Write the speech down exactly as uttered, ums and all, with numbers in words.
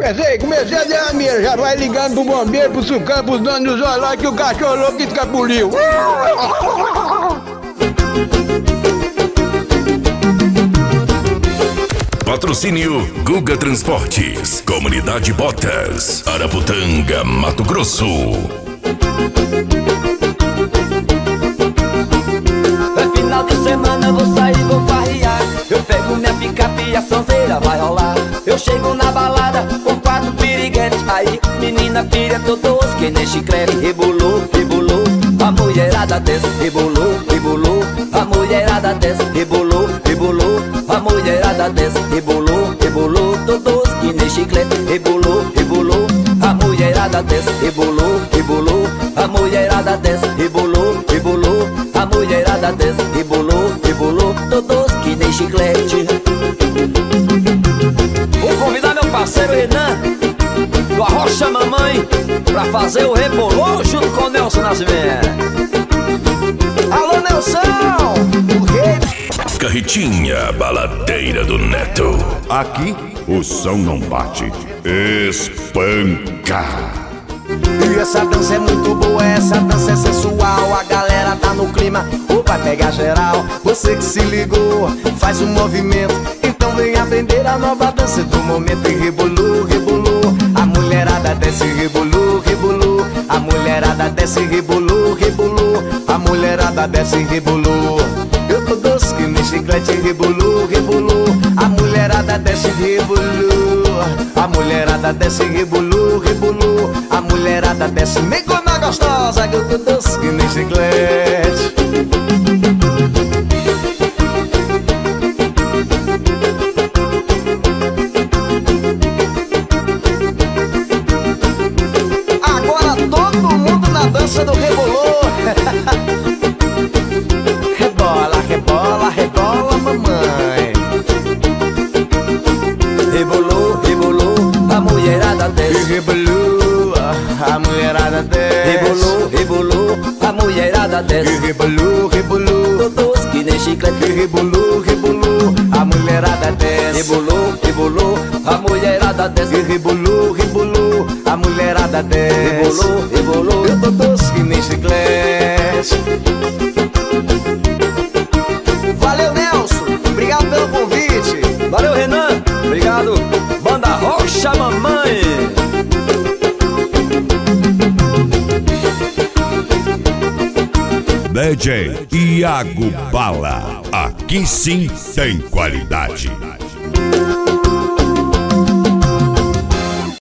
Comecei, comecei a dar a mira, já vai ligando pro bombeiro, pro sucão, pros donos do zoológico que o cachorro louco escapuliu. Patrocínio Guga Transportes, Comunidade Botas, Araputanga, Mato Grosso. É final de semana, vou sair, vou farrear. Eu pego minha picape e a sonzeira vai rolar. Eu chego na balada com quatro piriguetes. Aí, menina pira todos que nem chiclete. Rebolou, rebolou, a mulherada desce. Rebolou, rebolou, a mulherada desce. Rebolou, rebolou, a mulherada desce. Rebolou, rebolou, todos que nem chiclete. Rebolou, rebolou, a mulherada desce. Rebolou, rebolou, a mulherada desce. Rebolou, rebolou, a mulherada desce. Rebolou, rebolou, todos que nem chiclete. Vou convidar meu parceiro Renan, do Arrocha Mamãe, pra fazer o rebolô junto com o Nelson Nascimento. Alô, Nelson, o rei. Carretinha Baladeira do Neto. Aqui o som não bate, espanca. E essa dança é muito boa, essa dança é sensual. A galera tá no clima, ou vai pegar geral. Você que se ligou, faz um movimento. Então vem aprender a nova dança do momento. E rebolou, rebolou, a mulherada desce, rebolou, rebolou. A mulherada desce, rebolou, rebolou. A mulherada desce, rebolou. Eu tô doce que nem chiclete, rebolou, rebolou. A mulherada desce, rebolou. A mulherada desce, rebolou, rebolou. A mulherada desce, negona gostosa, que eu tô doce que nem chiclete. Agora todo mundo na dança do rebolô. Rebola, rebola, rebola, mamãe. Rebolou, rebolou, a mulherada desce. Rebolou, a mulherada desce. Rebolou, rebolou, a mulherada desce. Rebolou, rebolou, todos que nem chiclete. Rebolou, rebolou, a mulherada desce. Rebolou, rebolou, a mulherada desce. Rebolou, rebolou, a mulherada desce. Rebolou, rebolou, eu tô doce que nem chiclete. Valeu, Nelson, obrigado pelo convite. Valeu, Renan, obrigado. Banda Arrocha Mamãe. D J Iago Bala, aqui sim tem qualidade.